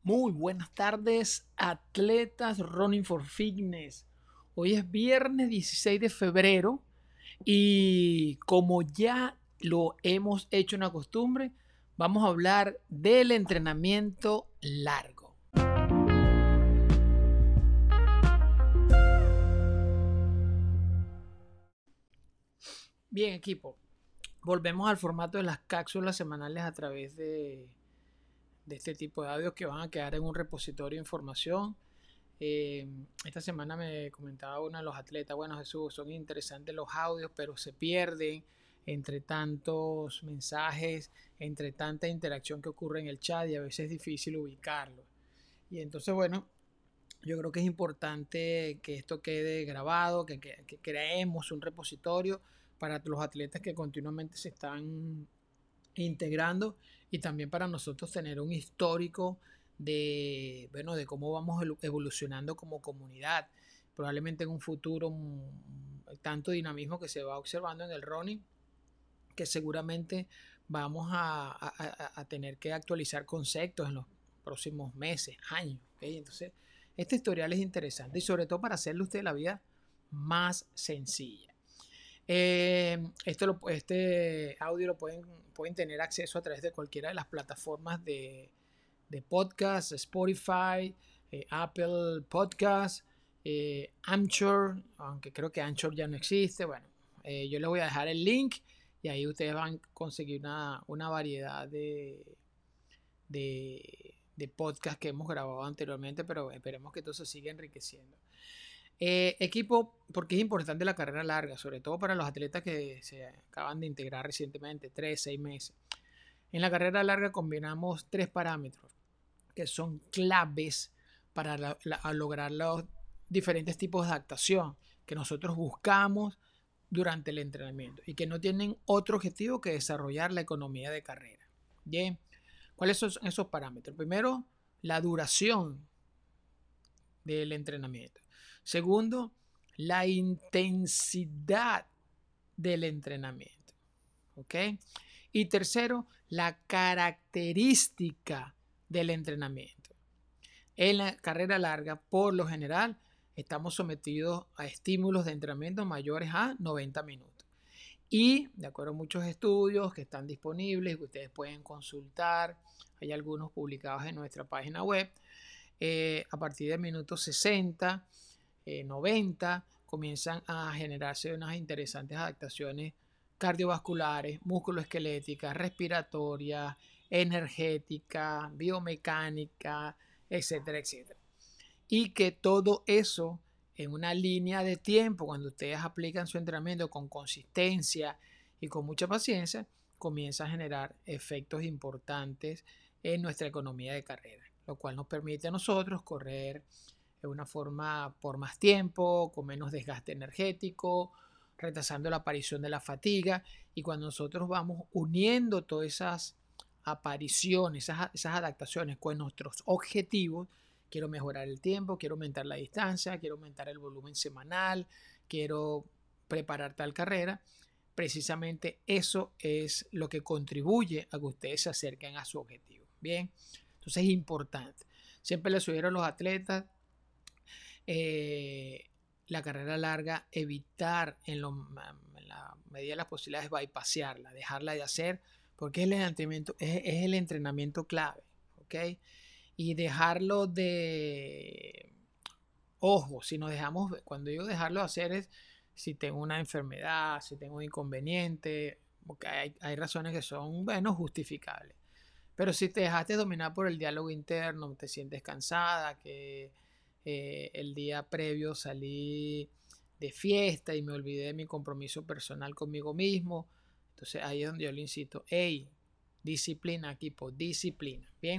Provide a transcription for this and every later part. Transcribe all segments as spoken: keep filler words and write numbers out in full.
Muy buenas tardes, atletas Running for Fitness. Hoy es viernes dieciséis de febrero y como ya lo hemos hecho una costumbre, vamos a hablar del entrenamiento largo. Bien, equipo, volvemos al formato de las cápsulas semanales a través de, de este tipo de audios que van a quedar en un repositorio de información. Eh, esta semana me comentaba uno de los atletas, bueno Jesús, son interesantes los audios, pero se pierden entre tantos mensajes, entre tanta interacción que ocurre en el chat y a veces es difícil ubicarlo. Y entonces, bueno, yo creo que es importante que esto quede grabado, que, que, que creemos un repositorio para los atletas que continuamente se están integrando y también para nosotros tener un histórico de, bueno, de cómo vamos evolucionando como comunidad. Probablemente en un futuro tanto dinamismo que se va observando en el running que seguramente vamos a, a, a tener que actualizar conceptos en los próximos meses, años. ¿Okay? Entonces, este historial es interesante y sobre todo para hacerle usted la vida más sencilla. Eh, esto lo, este audio lo pueden, pueden tener acceso a través de cualquiera de las plataformas de, de podcast, Spotify, eh, Apple Podcast, eh, Anchor, aunque creo que Anchor ya no existe. Bueno, eh, yo les voy a dejar el link y ahí ustedes van a conseguir una, una variedad de, de, de podcasts que hemos grabado anteriormente, pero esperemos que todo se siga enriqueciendo. Eh, equipo, porque es importante la carrera larga, sobre todo para los atletas que se acaban de integrar recientemente, tres, seis meses. En la carrera larga combinamos tres parámetros que son claves para la, la, lograr los diferentes tipos de adaptación que nosotros buscamos durante el entrenamiento y que no tienen otro objetivo que desarrollar la economía de carrera. Bien, ¿cuáles son esos parámetros? Primero, la duración del entrenamiento. Segundo, la intensidad del entrenamiento. ¿Ok? Y tercero, la característica del entrenamiento. En la carrera larga, por lo general, estamos sometidos a estímulos de entrenamiento mayores a noventa minutos. Y de acuerdo a muchos estudios que están disponibles, que ustedes pueden consultar, hay algunos publicados en nuestra página web, eh, a partir del minuto sesenta, eh, noventa, comienzan a generarse unas interesantes adaptaciones cardiovasculares, musculoesqueléticas, respiratorias, energéticas, biomecánica, etcétera, etcétera. Y que todo eso en una línea de tiempo, cuando ustedes aplican su entrenamiento con consistencia y con mucha paciencia, comienza a generar efectos importantes en nuestra economía de carrera, lo cual nos permite a nosotros correr de una forma por más tiempo, con menos desgaste energético, retrasando la aparición de la fatiga. Y cuando nosotros vamos uniendo todas esas apariciones, esas, esas adaptaciones con nuestros objetivos, quiero mejorar el tiempo, quiero aumentar la distancia, quiero aumentar el volumen semanal, quiero preparar tal carrera, precisamente eso es lo que contribuye a que ustedes se acerquen a su objetivo. Bien, entonces es importante. Siempre les sugiero a los atletas eh, la carrera larga, evitar en, lo, en la medida de las posibilidades bypassarla, dejarla de hacer, porque es el entrenamiento, es, es el entrenamiento clave, ¿ok? Y dejarlo de, ojo, si nos dejamos, cuando digo dejarlo de hacer es si tengo una enfermedad, si tengo un inconveniente, porque hay, hay razones que son, bueno, justificables. Pero si te dejaste dominar por el diálogo interno, te sientes cansada, que eh, el día previo salí de fiesta y me olvidé de mi compromiso personal conmigo mismo, entonces ahí es donde yo le insisto, hey, disciplina equipo, disciplina, ¿bien?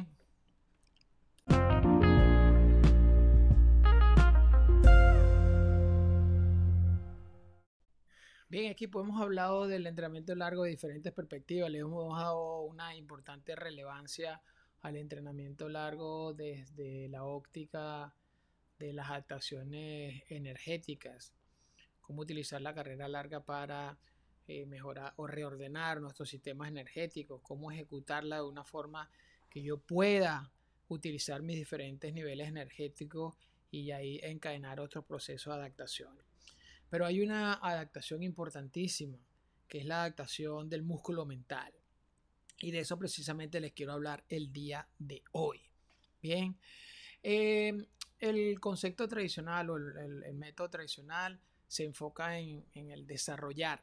Bien, equipo, hemos hablado del entrenamiento largo de diferentes perspectivas, le hemos dado una importante relevancia al entrenamiento largo desde la óptica de las adaptaciones energéticas, cómo utilizar la carrera larga para eh, mejorar o reordenar nuestros sistemas energéticos, cómo ejecutarla de una forma que yo pueda utilizar mis diferentes niveles energéticos y ahí encadenar otros procesos de adaptación. Pero hay una adaptación importantísima, que es la adaptación del músculo mental. Y de eso precisamente les quiero hablar el día de hoy. Bien, eh, el concepto tradicional o el, el, el método tradicional se enfoca en, en el desarrollar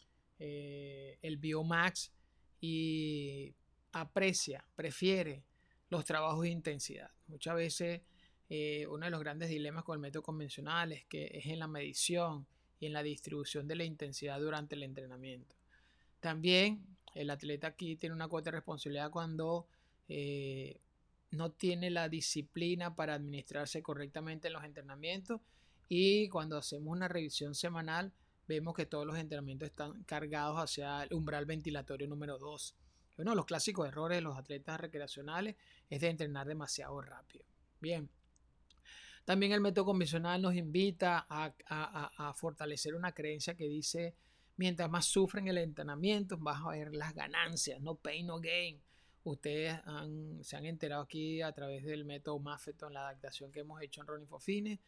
eh, el Biomax y aprecia, prefiere los trabajos de intensidad. Muchas veces eh, uno de los grandes dilemas con el método convencional es que es en la medición y en la distribución de la intensidad durante el entrenamiento. También el atleta aquí tiene una cuota de responsabilidad cuando eh, no tiene la disciplina para administrarse correctamente en los entrenamientos, y cuando hacemos una revisión semanal vemos que todos los entrenamientos están cargados hacia el umbral ventilatorio número dos. Uno de los clásicos errores de los atletas recreacionales es de entrenar demasiado rápido. Bien. También el método convencional nos invita a, a, a fortalecer una creencia que dice: mientras más sufren el entrenamiento, vas a ver las ganancias, no pain, no gain. Ustedes han, se han enterado aquí a través del método Maffetone, la adaptación que hemos hecho en Running for Fitness,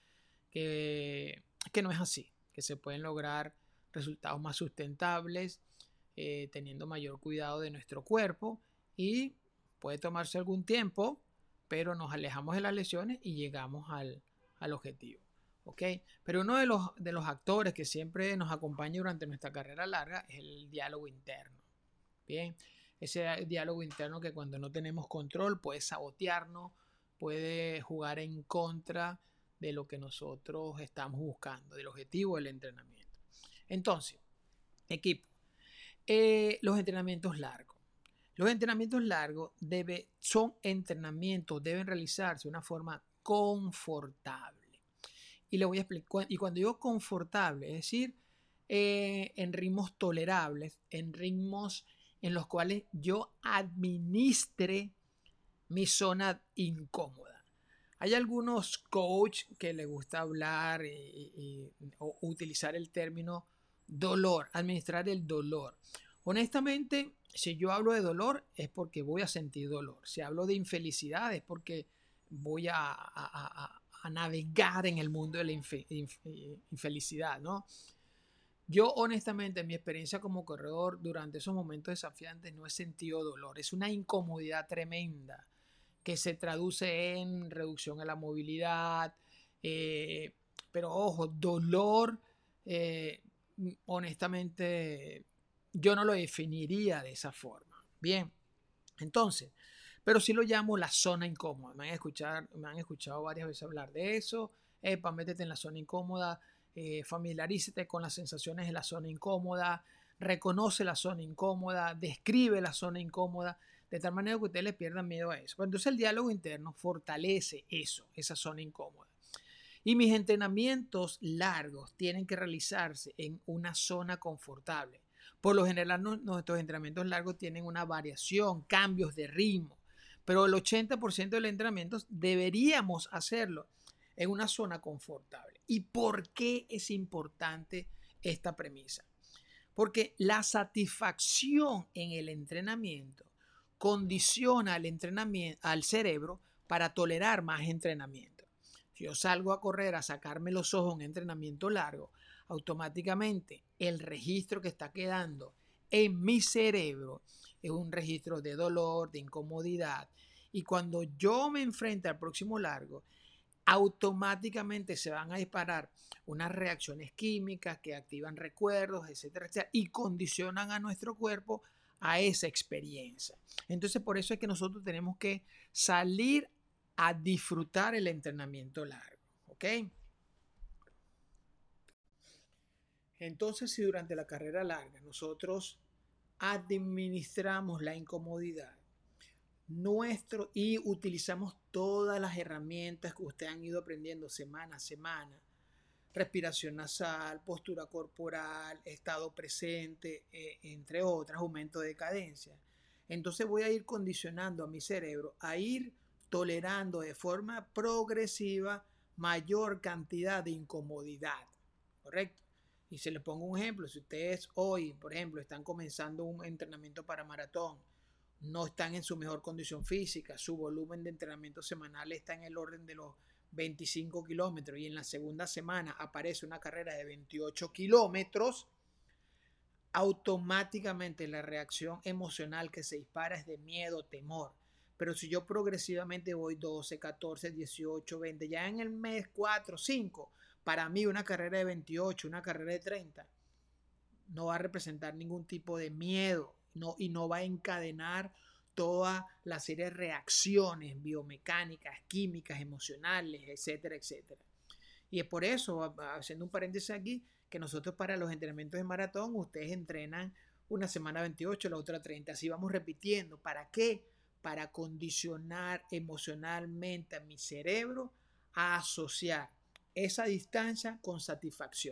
que, que no es así, que se pueden lograr resultados más sustentables eh, teniendo mayor cuidado de nuestro cuerpo, y puede tomarse algún tiempo, pero nos alejamos de las lesiones y llegamos al, al objetivo. ¿Okay? Pero uno de los, de los actores que siempre nos acompaña durante nuestra carrera larga es el diálogo interno. Bien, ese diálogo interno que cuando no tenemos control puede sabotearnos, puede jugar en contra de lo que nosotros estamos buscando, del objetivo del entrenamiento. Entonces, equipo, eh, los entrenamientos largos. Los entrenamientos largos debe, son entrenamientos, deben realizarse de una forma confortable. Y le voy a explicar, y cuando digo confortable, es decir, eh, en ritmos tolerables, en ritmos en los cuales yo administre mi zona incómoda. Hay algunos coaches que les gusta hablar y, y, o utilizar el término dolor, administrar el dolor. Honestamente, si yo hablo de dolor es porque voy a sentir dolor. Si hablo de infelicidad es porque voy a, a, a, a navegar en el mundo de la infe, inf, infelicidad, ¿no? Yo honestamente en mi experiencia como corredor durante esos momentos desafiantes no he sentido dolor. Es una incomodidad tremenda que se traduce en reducción de la movilidad, eh, pero ojo, dolor, eh, honestamente yo no lo definiría de esa forma. Bien, entonces, pero sí lo llamo la zona incómoda. Me han escuchado, me han escuchado varias veces hablar de eso. Epa, métete en la zona incómoda, eh, familiarízate con las sensaciones de la zona incómoda, reconoce la zona incómoda, describe la zona incómoda, de tal manera que ustedes le pierdan miedo a eso. Pero entonces el diálogo interno fortalece eso, esa zona incómoda. Y mis entrenamientos largos tienen que realizarse en una zona confortable. Por lo general, nuestros entrenamientos largos tienen una variación, cambios de ritmo, pero el ochenta por ciento de los entrenamientos deberíamos hacerlo en una zona confortable. ¿Y por qué es importante esta premisa? Porque la satisfacción en el entrenamiento condiciona al entrenamiento, al cerebro para tolerar más entrenamiento. Si yo salgo a correr, a sacarme los ojos en un entrenamiento largo, automáticamente el registro que está quedando en mi cerebro es un registro de dolor, de incomodidad. Y cuando yo me enfrente al próximo largo, automáticamente se van a disparar unas reacciones químicas que activan recuerdos, etcétera, etcétera, y condicionan a nuestro cuerpo a esa experiencia. Entonces, por eso es que nosotros tenemos que salir a disfrutar el entrenamiento largo, ¿ok? Entonces, si durante la carrera larga nosotros administramos la incomodidad nuestro y utilizamos todas las herramientas que ustedes han ido aprendiendo semana a semana, respiración nasal, postura corporal, estado presente, eh, entre otras, aumento de cadencia, entonces voy a ir condicionando a mi cerebro a ir tolerando de forma progresiva mayor cantidad de incomodidad, ¿correcto? Y se les pongo un ejemplo: si ustedes hoy, por ejemplo, están comenzando un entrenamiento para maratón, no están en su mejor condición física, su volumen de entrenamiento semanal está en el orden de los veinticinco kilómetros y en la segunda semana aparece una carrera de veintiocho kilómetros, automáticamente la reacción emocional que se dispara es de miedo, temor. Pero si yo progresivamente voy doce, catorce, dieciocho, veinte, ya en el mes cuatro, cinco, para mí una carrera de veintiocho, una carrera de treinta, no va a representar ningún tipo de miedo, no, y no va a encadenar toda la serie de reacciones biomecánicas, químicas, emocionales, etcétera, etcétera. Y es por eso, haciendo un paréntesis aquí, que nosotros para los entrenamientos de maratón, ustedes entrenan una semana veintiocho, la otra treinta. Así vamos repitiendo. ¿Para qué? Para condicionar emocionalmente a mi cerebro a asociar esa distancia con satisfacción.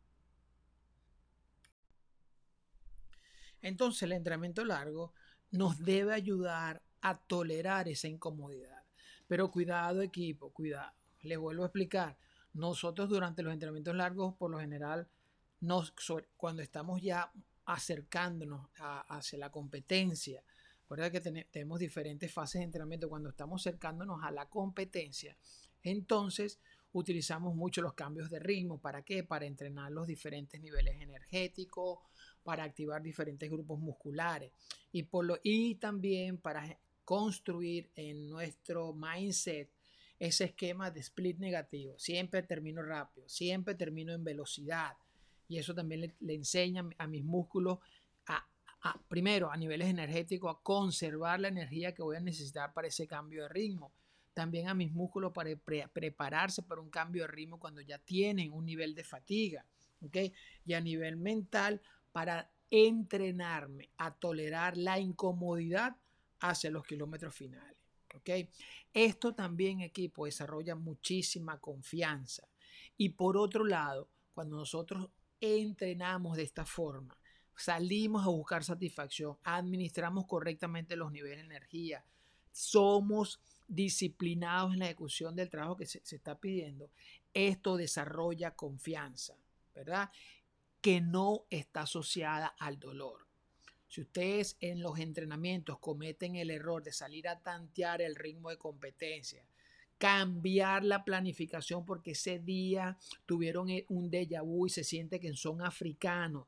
Entonces el entrenamiento largo nos debe ayudar a tolerar esa incomodidad. Pero cuidado equipo, cuidado. Les vuelvo a explicar. Nosotros durante los entrenamientos largos, por lo general, nos, cuando estamos ya acercándonos a, hacia la competencia, ¿verdad? Que ten, tenemos diferentes fases de entrenamiento. Cuando estamos acercándonos a la competencia, entonces utilizamos mucho los cambios de ritmo. ¿Para qué? Para entrenar los diferentes niveles energéticos, para activar diferentes grupos musculares y, por lo, y también para construir en nuestro mindset ese esquema de split negativo. Siempre termino rápido, siempre termino en velocidad. Y eso también le, le enseña a mis músculos a, a, primero, a niveles energéticos, a conservar la energía que voy a necesitar para ese cambio de ritmo. También a mis músculos para pre prepararse para un cambio de ritmo cuando ya tienen un nivel de fatiga. ¿Okay? Y a nivel mental, para entrenarme a tolerar la incomodidad hacia los kilómetros finales. ¿Okay? Esto también, equipo, desarrolla muchísima confianza. Y por otro lado, cuando nosotros entrenamos de esta forma, salimos a buscar satisfacción, administramos correctamente los niveles de energía, somos disciplinados en la ejecución del trabajo que se, se está pidiendo, esto desarrolla confianza, ¿verdad? Que no está asociada al dolor. Si ustedes en los entrenamientos cometen el error de salir a tantear el ritmo de competencia, cambiar la planificación porque ese día tuvieron un déjà vu y se siente que son africanos.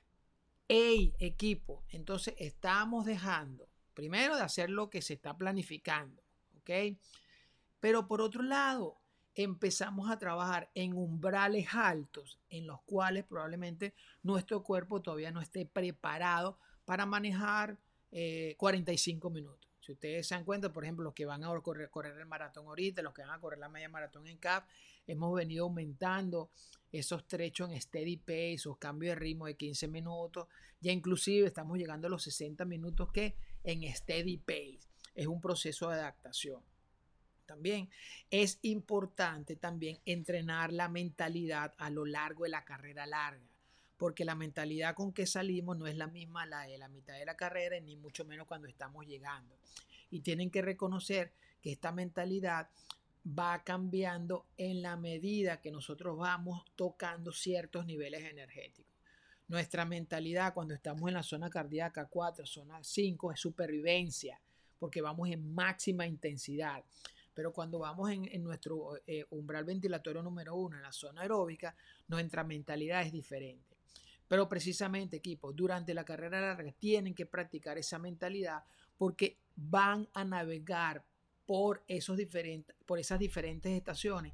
¡Ey, equipo! Entonces estamos dejando, primero, de hacer lo que se está planificando, ¿ok? Pero por otro lado, empezamos a trabajar en umbrales altos en los cuales probablemente nuestro cuerpo todavía no esté preparado para manejar eh, cuarenta y cinco minutos. Si ustedes se dan cuenta, por ejemplo, los que van a correr, correr el maratón ahorita, los que van a correr la media maratón en C A P, hemos venido aumentando esos trechos en steady pace o cambio de ritmo de quince minutos. Ya inclusive estamos llegando a los sesenta minutos que en steady pace. Es un proceso de adaptación. También es importante también entrenar la mentalidad a lo largo de la carrera larga, porque la mentalidad con que salimos no es la misma la de la mitad de la carrera, ni mucho menos cuando estamos llegando. Y tienen que reconocer que esta mentalidad va cambiando en la medida que nosotros vamos tocando ciertos niveles energéticos. Nuestra mentalidad cuando estamos en la zona cardíaca cuatro, zona cinco, es supervivencia, porque vamos en máxima intensidad. Pero cuando vamos en, en nuestro eh, umbral ventilatorio número uno, en la zona aeróbica, nuestra mentalidad es diferente. Pero precisamente, equipo, durante la carrera larga tienen que practicar esa mentalidad porque van a navegar por, esos diferentes, por esas diferentes estaciones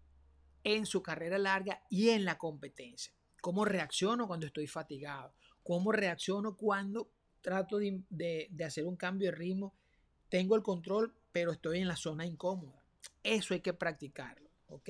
en su carrera larga y en la competencia. ¿Cómo reacciono cuando estoy fatigado? ¿Cómo reacciono cuando trato de, de, de hacer un cambio de ritmo? Tengo el control, pero estoy en la zona incómoda. Eso hay que practicarlo, ¿ok?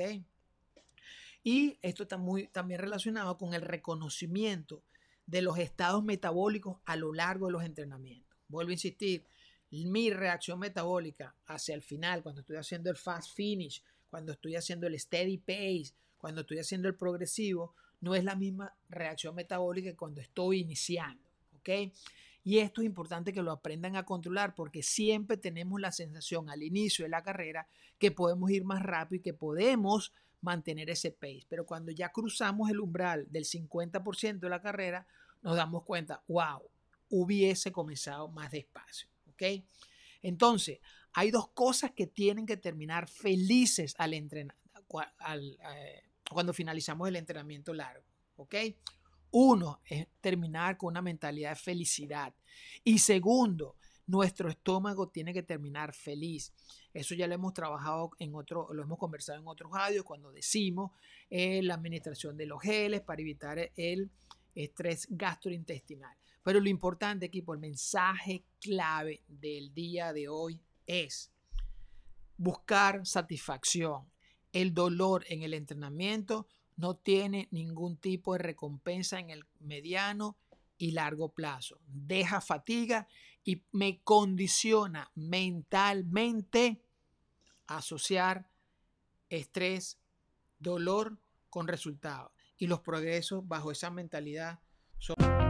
Y esto está muy también relacionado con el reconocimiento de los estados metabólicos a lo largo de los entrenamientos. Vuelvo a insistir, mi reacción metabólica hacia el final, cuando estoy haciendo el fast finish, cuando estoy haciendo el steady pace, cuando estoy haciendo el progresivo, no es la misma reacción metabólica que cuando estoy iniciando, ¿ok? Y esto es importante que lo aprendan a controlar porque siempre tenemos la sensación al inicio de la carrera que podemos ir más rápido y que podemos mantener ese pace. Pero cuando ya cruzamos el umbral del cincuenta por ciento de la carrera, nos damos cuenta, wow, hubiese comenzado más despacio. ¿ok? Entonces, hay dos cosas que tienen que terminar felices al entrenar, al, eh, cuando finalizamos el entrenamiento largo, ¿ok? Uno es terminar con una mentalidad de felicidad. Y segundo, nuestro estómago tiene que terminar feliz. Eso ya lo hemos trabajado en otro, lo hemos conversado en otros audios cuando decimos eh, la administración de los geles para evitar el estrés gastrointestinal. Pero lo importante, equipo, el mensaje clave del día de hoy es buscar satisfacción. El dolor en el entrenamiento no tiene ningún tipo de recompensa en el mediano y largo plazo. Deja fatiga y me condiciona mentalmente a asociar estrés, dolor con resultados. Y los progresos bajo esa mentalidad son...